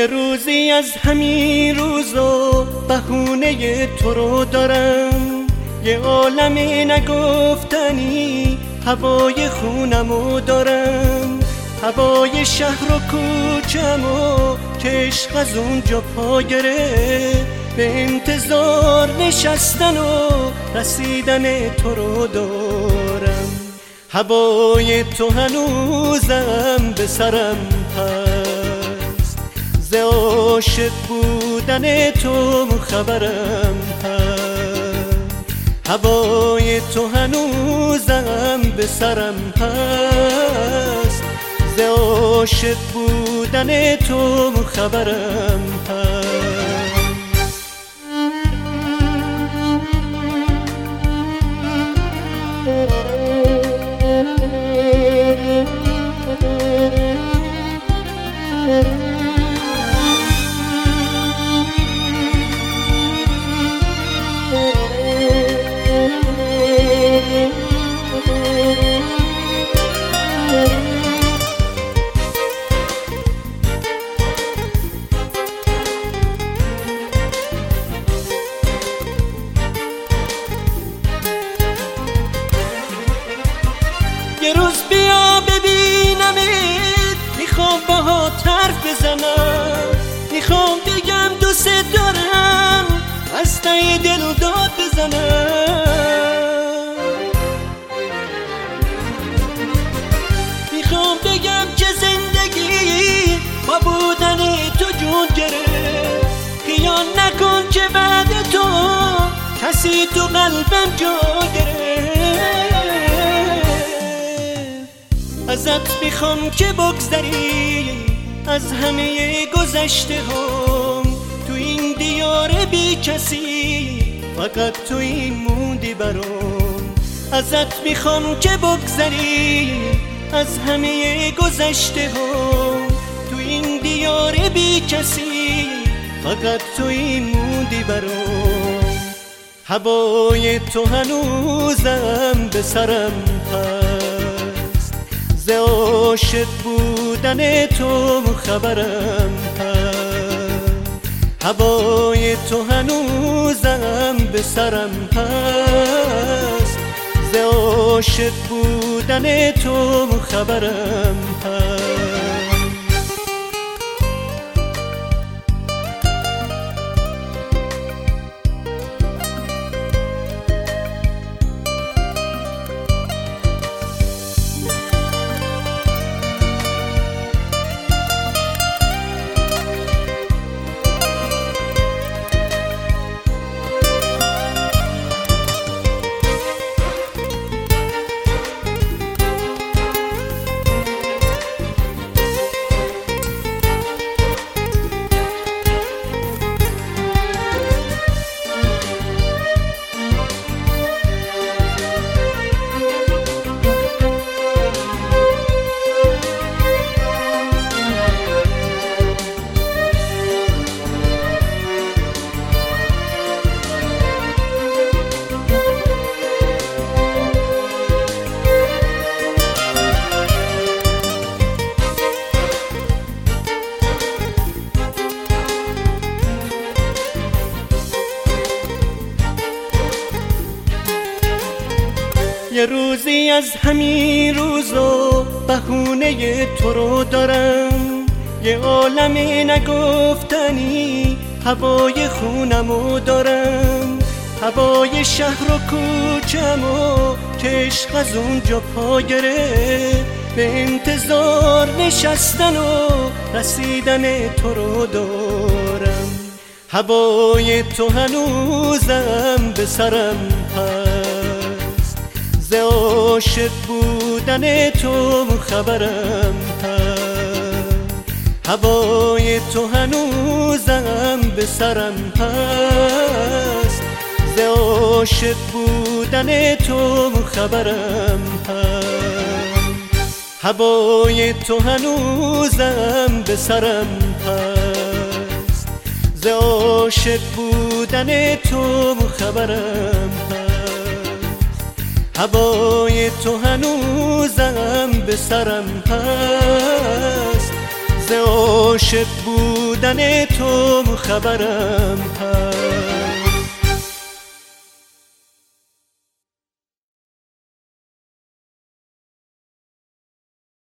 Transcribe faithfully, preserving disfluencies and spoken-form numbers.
یه روزی از همین روزا بهونه تو رو دارم، یه عالمی نگفتنی هوای خونمو دارم، هوای شهر و کوچمو که عشق از اونجا پا گرفت، به انتظار نشستن و رسیدن تو رو دارم. هوای تو هنوزم به سرم هست، ز عاشق بودن تو خبرم هست. هوای تو هنوزم به سرم هست، ز عاشق بودن تو خبرم هست. یه روز بیا ببینمت، میخوام باهات حرف بزنم، میخوام بگم دوست دارم، از ته دل داد بزنم. میخوام بگم که زندگی با بودن تو جون گرفت، خیال نکن که بعد تو کسی تو قلبم جا گرفت. ازت میخوام که بگذری از همه گذشته هم، تو این دیار بی کسی فقط تو این موندی برام. ازت میخوام که بگذری از همه گذشته هم، تو این دیار بی کسی فقط تو این موندی برام. هوای تو هنوزم به سرم هست، ز عاشق بودن تو خبرم هست. هوای تو هنوزم به سرم هست، ز عاشق بودن تو خبرم هست. یه روزی از همین روزا بهونه تو رو دارم، یه عالمی نگفتنی هوای خونمو دارم، هوای شهر و کوچمو که عشق از اونجا پا گرفت، به انتظار نشستن و رسیدن تو رو دارم. هوای تو هنوزم به سرم هست، ز عاشق بودن تو خبرم هست. هوای تو هنوزم به سرم هست، ز عاشق بودن تو خبرم هست. هوای تو هنوزم به سرم هست، ز عاشق بودن تو خبرم هست. هوای تو هنوزم به سرم هست، ز عاشق بودن تو خبرم هست.